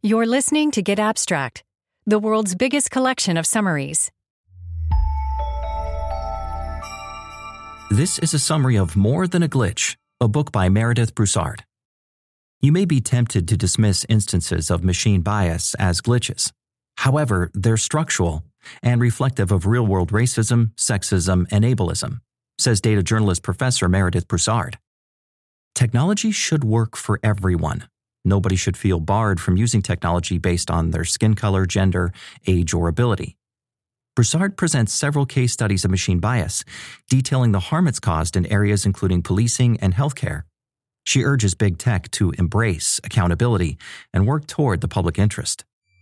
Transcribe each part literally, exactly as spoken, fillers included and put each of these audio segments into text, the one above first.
You're listening to Get Abstract, the world's biggest collection of summaries. This is a summary of More Than a Glitch, a book by Meredith Broussard. You may be tempted to dismiss instances of machine bias as glitches. However, they're structural and reflective of real-world racism, sexism, and ableism, says data journalist Professor Meredith Broussard. Technology should work for everyone. Nobody should feel barred from using technology based on their skin color, gender, age, or ability. Broussard presents several case studies of machine bias, detailing the harm it's caused in areas including policing and healthcare. She urges big tech to embrace accountability and work toward the public interest.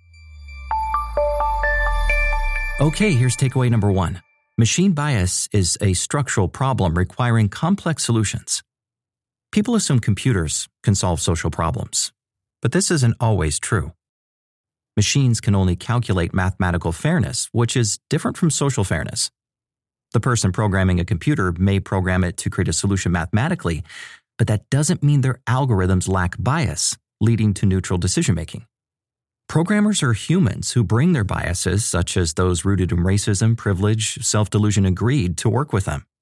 Okay, here's takeaway number one. Machine bias is a structural problem requiring complex solutions. People assume computers can solve social problems, but this isn't always true. Machines can only calculate mathematical fairness, which is different from social fairness. The person programming a computer may program it to create a solution mathematically, but that doesn't mean their algorithms lack bias, leading to neutral decision-making. Programmers are humans who bring their biases, such as those rooted in racism, privilege, self-delusion, and greed, to work with them.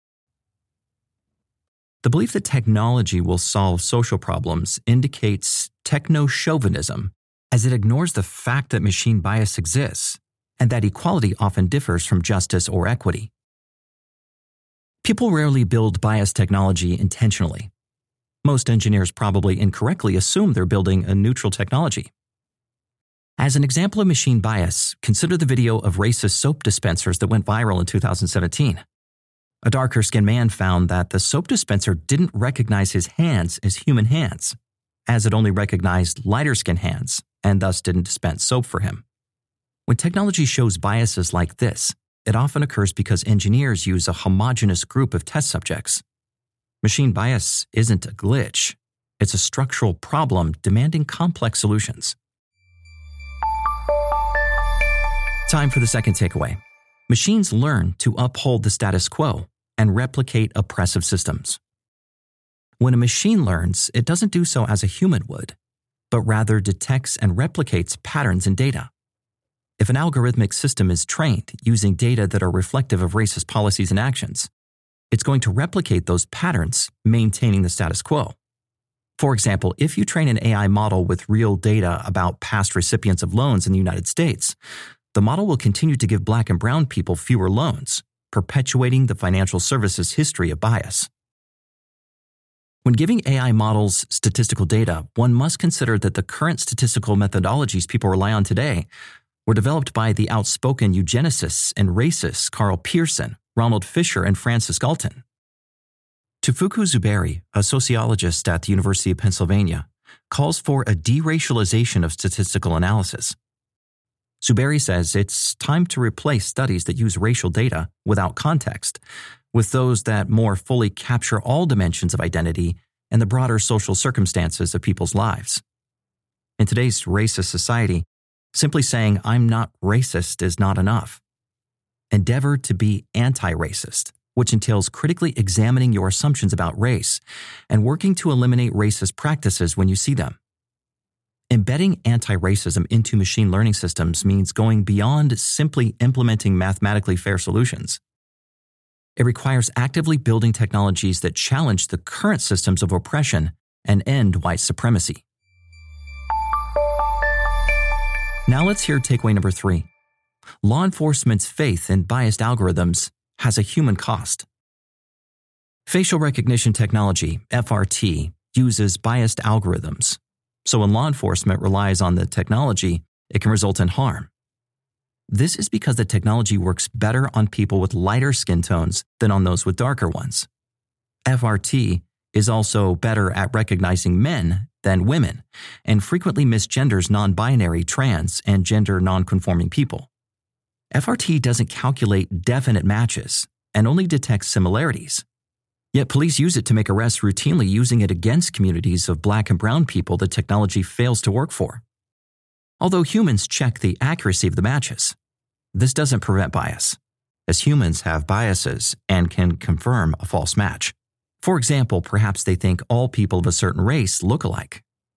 The belief that technology will solve social problems indicates techno-chauvinism, as it ignores the fact that machine bias exists and that equality often differs from justice or equity. People rarely build biased technology intentionally. Most engineers probably incorrectly assume they're building a neutral technology. As an example of machine bias, consider the video of racist soap dispensers that went viral in two thousand seventeen. A darker-skinned man found that the soap dispenser didn't recognize his hands as human hands, as it only recognized lighter-skinned hands and thus didn't dispense soap for him. When technology shows biases like this, it often occurs because engineers use a homogeneous group of test subjects. Machine bias isn't a glitch. It's a structural problem demanding complex solutions. Time for the second takeaway. Machines learn to uphold the status quo and replicate oppressive systems. When a machine learns, it doesn't do so as a human would, but rather detects and replicates patterns in data. If an algorithmic system is trained using data that are reflective of racist policies and actions, it's going to replicate those patterns, maintaining the status quo. For example, if you train an A I model with real data about past recipients of loans in the United States, the model will continue to give Black and brown people fewer loans, perpetuating the financial services history of bias. When giving A I models statistical data, one must consider that the current statistical methodologies people rely on today were developed by the outspoken eugenicists and racists Carl Pearson, Ronald Fisher, and Francis Galton. Tufequ Zuberi, a sociologist at the University of Pennsylvania, calls for a deracialization of statistical analysis. Zuberi says it's time to replace studies that use racial data without context with those that more fully capture all dimensions of identity and the broader social circumstances of people's lives. In today's racist society, simply saying I'm not racist is not enough. Endeavor to be anti-racist, which entails critically examining your assumptions about race and working to eliminate racist practices when you see them. Embedding anti-racism into machine learning systems means going beyond simply implementing mathematically fair solutions. It requires actively building technologies that challenge the current systems of oppression and end white supremacy. Now let's hear takeaway number three. Law enforcement's faith in biased algorithms has a human cost. Facial recognition technology, F R T, uses biased algorithms. So when law enforcement relies on the technology, it can result in harm. This is because the technology works better on people with lighter skin tones than on those with darker ones. F R T is also better at recognizing men than women and frequently misgenders non-binary, trans, and gender non-conforming people. F R T doesn't calculate definite matches and only detects similarities. Yet police use it to make arrests routinely, using it against communities of Black and brown people the technology fails to work for. Although humans check the accuracy of the matches, this doesn't prevent bias, as humans have biases and can confirm a false match. For example, perhaps they think all people of a certain race look alike.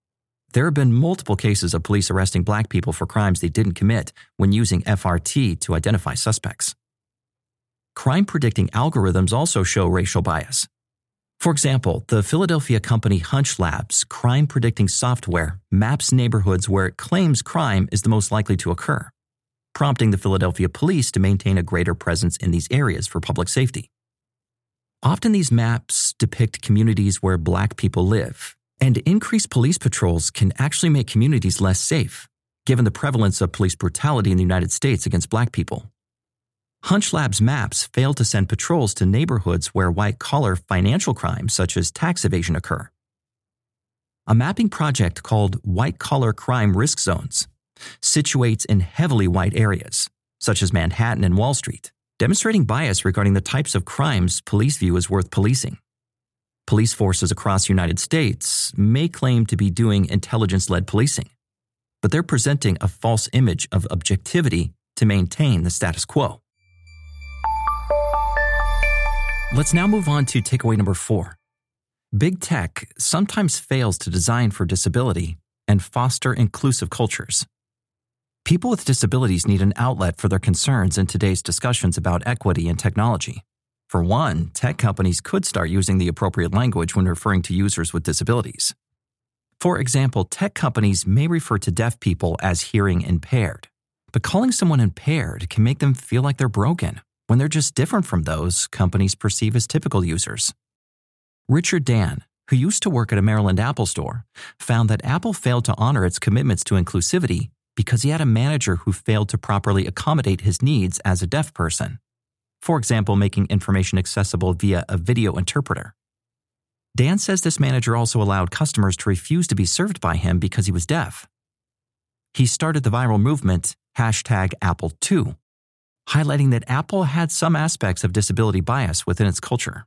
There have been multiple cases of police arresting black people for crimes they didn't commit when using F R T to identify suspects. Crime predicting algorithms also show racial bias. For example, the Philadelphia company Hunch Labs' crime predicting software maps neighborhoods where it claims crime is the most likely to occur, prompting the Philadelphia police to maintain a greater presence in these areas for public safety. Often these maps depict communities where black people live, and increased police patrols can actually make communities less safe, given the prevalence of police brutality in the United States against black people. Hunch Labs maps fail to send patrols to neighborhoods where white-collar financial crimes such as tax evasion occur. A mapping project called White-Collar Crime Risk Zones situates in heavily white areas, such as Manhattan and Wall Street, demonstrating bias regarding the types of crimes police view as worth policing. Police forces across the United States may claim to be doing intelligence-led policing, but they're presenting a false image of objectivity to maintain the status quo. Let's now move on to takeaway number four. Big tech sometimes fails to design for disability and foster inclusive cultures. People with disabilities need an outlet for their concerns in today's discussions about equity in technology. For one, tech companies could start using the appropriate language when referring to users with disabilities. For example, tech companies may refer to deaf people as hearing impaired, but calling someone impaired can make them feel like they're broken when they're just different from those companies perceive as typical users. Richard Dan, who used to work at a Maryland Apple store, found that Apple failed to honor its commitments to inclusivity because he had a manager who failed to properly accommodate his needs as a deaf person. For example, making information accessible via a video interpreter. Dan says this manager also allowed customers to refuse to be served by him because he was deaf. He started the viral movement, hashtag Apple two, highlighting that Apple had some aspects of disability bias within its culture.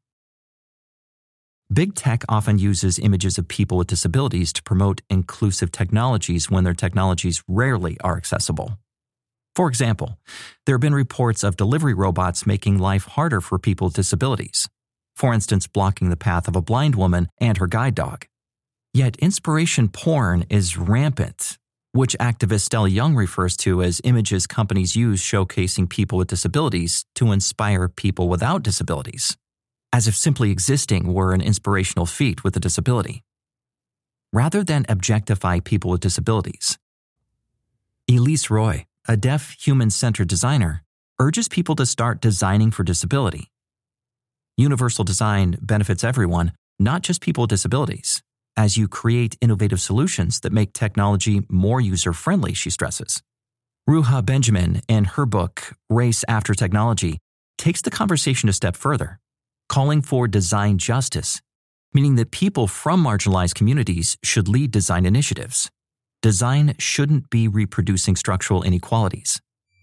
Big tech often uses images of people with disabilities to promote inclusive technologies when their technologies rarely are accessible. For example, there have been reports of delivery robots making life harder for people with disabilities, for instance, blocking the path of a blind woman and her guide dog. Yet inspiration porn is rampant, which activist Stella Young refers to as images companies use showcasing people with disabilities to inspire people without disabilities, as if simply existing were an inspirational feat with a disability, rather than objectify people with disabilities. Elise Roy, a deaf human-centered designer, urges people to start designing for disability. Universal design benefits everyone, not just people with disabilities, as you create innovative solutions that make technology more user-friendly, she stresses. Ruha Benjamin, in her book, Race After Technology, takes the conversation a step further, calling for design justice, meaning that people from marginalized communities should lead design initiatives. Design shouldn't be reproducing structural inequalities.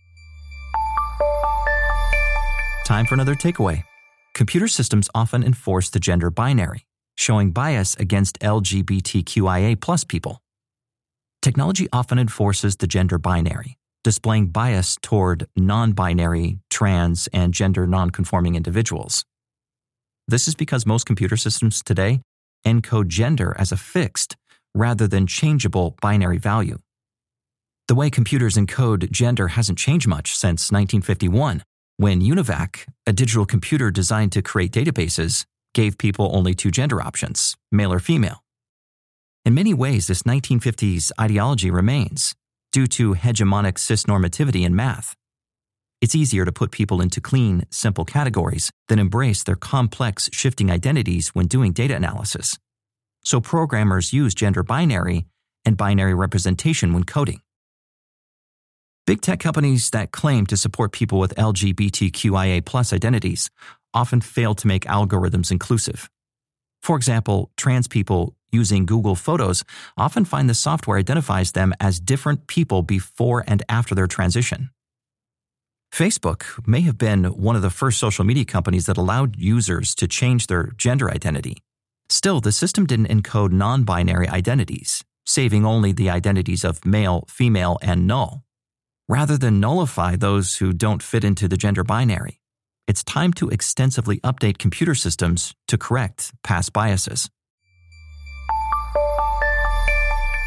Time for another takeaway. Computer systems often enforce the gender binary, showing bias against L G B T Q I A plus people. Technology often enforces the gender binary, displaying bias toward non-binary, trans, and gender non-conforming individuals. This is because most computer systems today encode gender as a fixed, rather than changeable binary value. The way computers encode gender hasn't changed much since nineteen fifty-one, when UNIVAC, a digital computer designed to create databases, gave people only two gender options, male or female. In many ways, this nineteen fifties ideology remains, due to hegemonic cisnormativity in math. It's easier to put people into clean, simple categories than embrace their complex, shifting identities when doing data analysis. So programmers use gender binary and binary representation when coding. Big tech companies that claim to support people with L G B T Q I A plus identities often fail to make algorithms inclusive. For example, trans people using Google Photos often find the software identifies them as different people before and after their transition. Facebook may have been one of the first social media companies that allowed users to change their gender identity. Still, the system didn't encode non-binary identities, saving only the identities of male, female, and null. Rather than nullify those who don't fit into the gender binary, it's time to extensively update computer systems to correct past biases.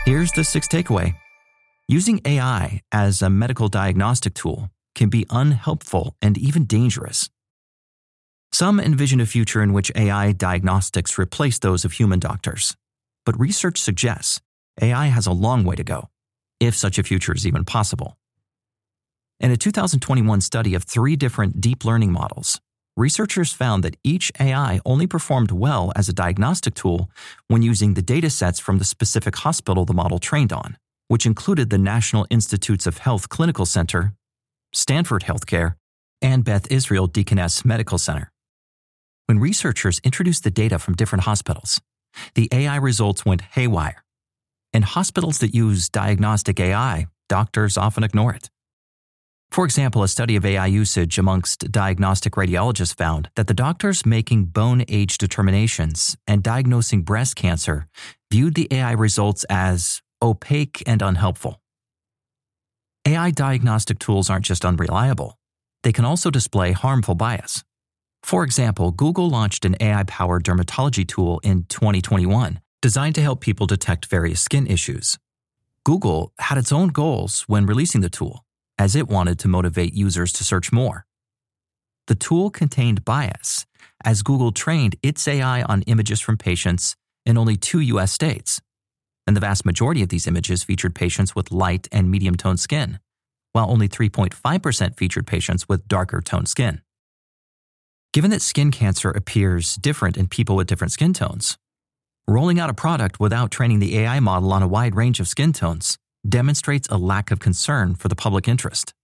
Here's the sixth takeaway. Using A I as a medical diagnostic tool can be unhelpful and even dangerous. Some envision a future in which A I diagnostics replace those of human doctors, but research suggests A I has a long way to go, if such a future is even possible. In a two thousand twenty-one study of three different deep learning models, researchers found that each A I only performed well as a diagnostic tool when using the data sets from the specific hospital the model trained on, which included the National Institutes of Health Clinical Center, Stanford Healthcare, and Beth Israel Deaconess Medical Center. When researchers introduced the data from different hospitals, the A I results went haywire. In hospitals that use diagnostic A I, doctors often ignore it. For example, a study of A I usage amongst diagnostic radiologists found that the doctors making bone age determinations and diagnosing breast cancer viewed the A I results as opaque and unhelpful. A I diagnostic tools aren't just unreliable, they can also display harmful bias. For example, Google launched an A I-powered dermatology tool in twenty twenty-one designed to help people detect various skin issues. Google had its own goals when releasing the tool, as it wanted to motivate users to search more. The tool contained bias, as Google trained its A I on images from patients in only two U S states, and the vast majority of these images featured patients with light and medium-toned skin, while only three point five percent featured patients with darker-toned skin. Given that skin cancer appears different in people with different skin tones, rolling out a product without training the A I model on a wide range of skin tones demonstrates a lack of concern for the public interest.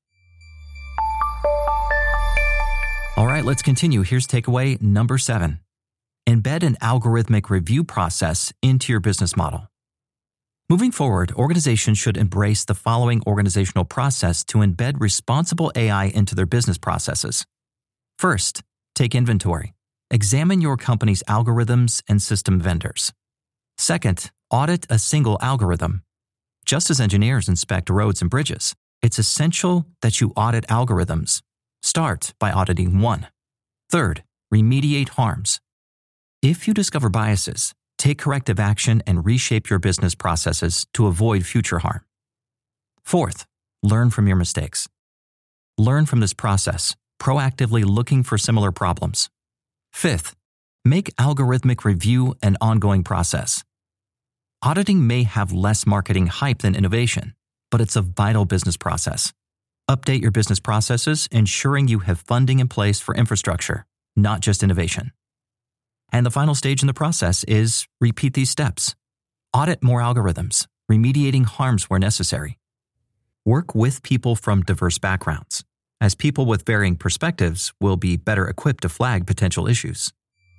All right, let's continue. Here's takeaway number seven. Embed an algorithmic review process into your business model. Moving forward, organizations should embrace the following organizational process to embed responsible A I into their business processes. First, take inventory. Examine your company's algorithms and system vendors. Second, audit a single algorithm. Just as engineers inspect roads and bridges, it's essential that you audit algorithms. Start by auditing one. Third, remediate harms. If you discover biases, take corrective action and reshape your business processes to avoid future harm. Fourth, learn from your mistakes. Learn from this process, proactively looking for similar problems. Fifth, make algorithmic review an ongoing process. Auditing may have less marketing hype than innovation, but it's a vital business process. Update your business processes, ensuring you have funding in place for infrastructure, not just innovation. And the final stage in the process is repeat these steps. Audit more algorithms, remediating harms where necessary. Work with people from diverse backgrounds, as people with varying perspectives will be better equipped to flag potential issues.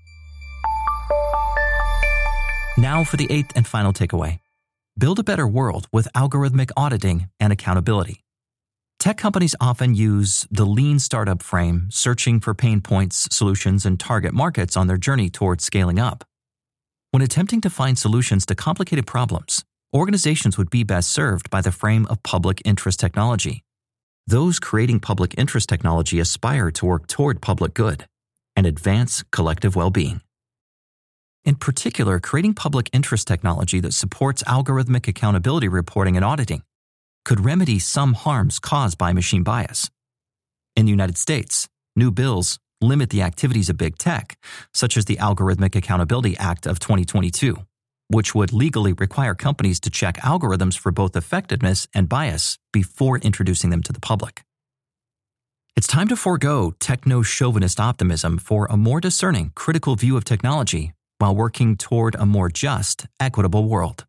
Now for the eighth and final takeaway. Build a better world with algorithmic auditing and accountability. Tech companies often use the lean startup frame, searching for pain points, solutions, and target markets on their journey towards scaling up. When attempting to find solutions to complicated problems, organizations would be best served by the frame of public interest technology. Those creating public interest technology aspire to work toward public good and advance collective well-being. In particular, creating public interest technology that supports algorithmic accountability reporting and auditing could remedy some harms caused by machine bias. In the United States, new bills limit the activities of big tech, such as the Algorithmic Accountability Act of twenty twenty-two, which would legally require companies to check algorithms for both effectiveness and bias before introducing them to the public. It's time to forego techno-chauvinist optimism for a more discerning, critical view of technology while working toward a more just, equitable world.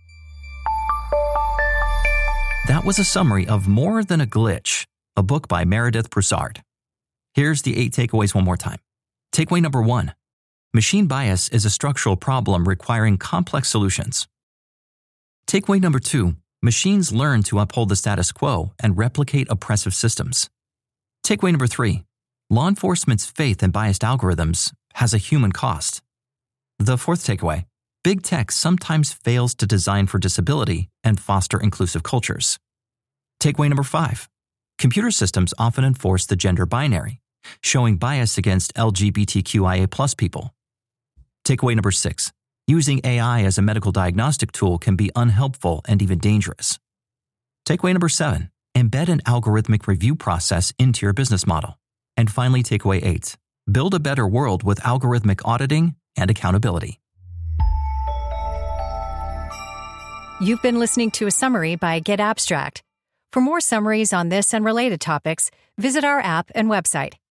That was a summary of More Than a Glitch, a book by Meredith Broussard. Here's the eight takeaways one more time. Takeaway number one. Machine bias is a structural problem requiring complex solutions. Takeaway number two. Machines learn to uphold the status quo and replicate oppressive systems. Takeaway number three. Law enforcement's faith in biased algorithms has a human cost. The fourth takeaway. Big tech sometimes fails to design for disability and foster inclusive cultures. Takeaway number five. Computer systems often enforce the gender binary, showing bias against L G B T Q I A plus people. Takeaway number six. Using A I as a medical diagnostic tool can be unhelpful and even dangerous. Takeaway number seven, embed an algorithmic review process into your business model. And finally, takeaway eight, build a better world with algorithmic auditing and accountability. You've been listening to a summary by Get Abstract. For more summaries on this and related topics, visit our app and website,